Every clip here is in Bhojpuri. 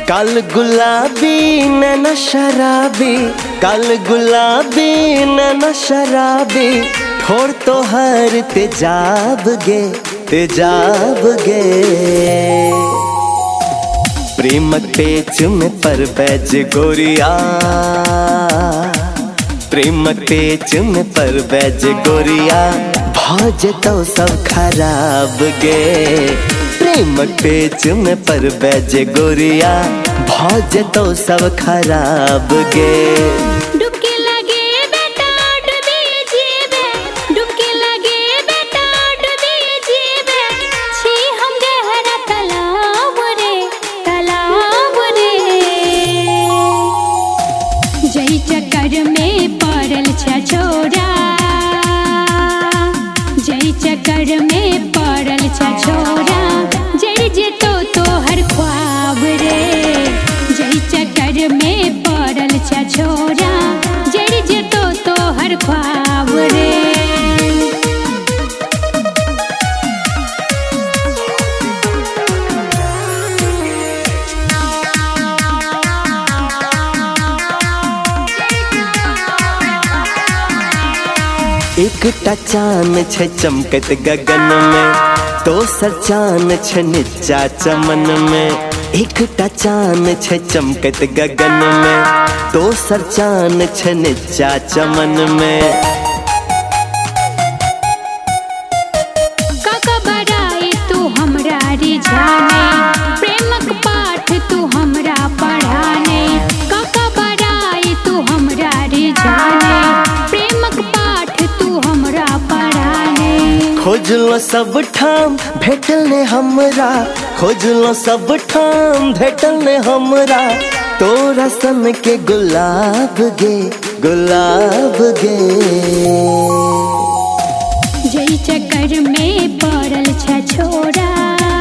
काल गुलाबी नैना शराबी, काल गुलाबी नैना शराबी, ठोर तो हर तेजाब गे, तेजाब गे। प्रेम पेच में पर बैज गोरिया, प्रेम पेच में पर बैज गोरिया, भौज तो सब खराब गे। प्रेम पेच में पर बैज गोरिया, भौज तो सब खराब गे। डुबकी लगे बेटा डूबी जीवे, डुबकी लगे बेटा डूबी जीवे, छी हम गहरा तालाब रे, तालाब रे। जई चक्कर में पड़ल छ छोरा, जई चक्कर में पड़ल छ छोरा, जड़ जेतो तोहर ख्वाब रे। जई चक्कर में पड़ल छ छोरा, जड़ जेतो तोहर ख्वाब रे। एकटा चान छे चमकत गगन में, दोसर चान छे नीचा चमन में। एकटा चान छे चमकत गगन में, दोसर चान छे नीचा चमन में। काका बड़ाई तू हमरा रिझाने, प्रेमक पाठ तू हमरा पढ़ाने। काका बड़ाई तू हमरा रिझाने, प्रेमक पाठ तू हमरा पढ़ाने। खोजलो सब ठाम भेटल ने हमरा, खोजलो सब ठाम भेटल ने हमरा, तोरा सन के गुलाब गे, गुलाब गे। जई चक्कर में पड़ल छ छोरा,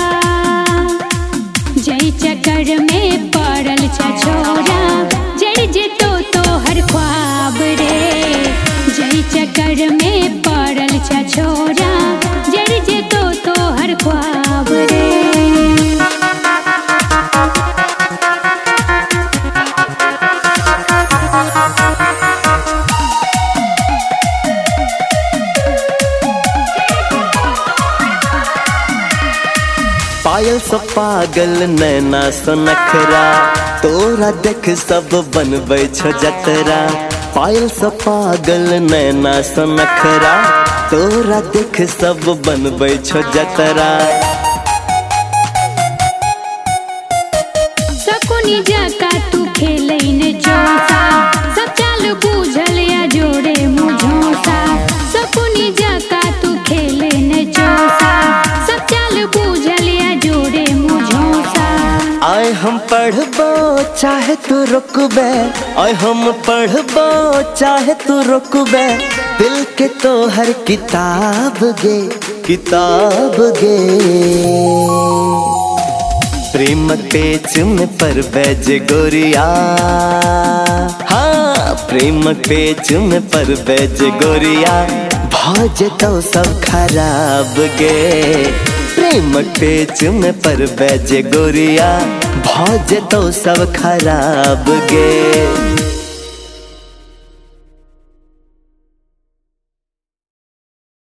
जई चक्कर में पड़ल छ छोरा, जड़ जेतो तोहर ख्वाब रे। जई चक्कर में पड़ल छ छोरा, जड़ जेतो तोहर ख्वाब रे। पायल सा पागल नैना सा नखरा, तोरा देख सब बनबै छ जतरा। पायल सा पागल नैना सा नखरा, तोरा देख सब बनबै छ जतरा। सकुनी जका तू खेलै ने चौसा, सब चाल बूझल या जोड़े मुझौसा। सकुनी जका तू खेलै ने चौसा, सब चाल बूझल या जोड़े मुझौसा। आय हम पढ़बो चाहे तू रुकबे, आय हम पढ़बो चाहे तू रुकबे, दिल के तो हर किताब गे, किताब गे। प्रेम पेच में पर बैज गोरिया, हाँ प्रेम पेच में पर बैज गोरिया, भौज तो सब खराब गे। प्रेम पेच में पर बैज गोरिया, भौज तो सब खराब गे।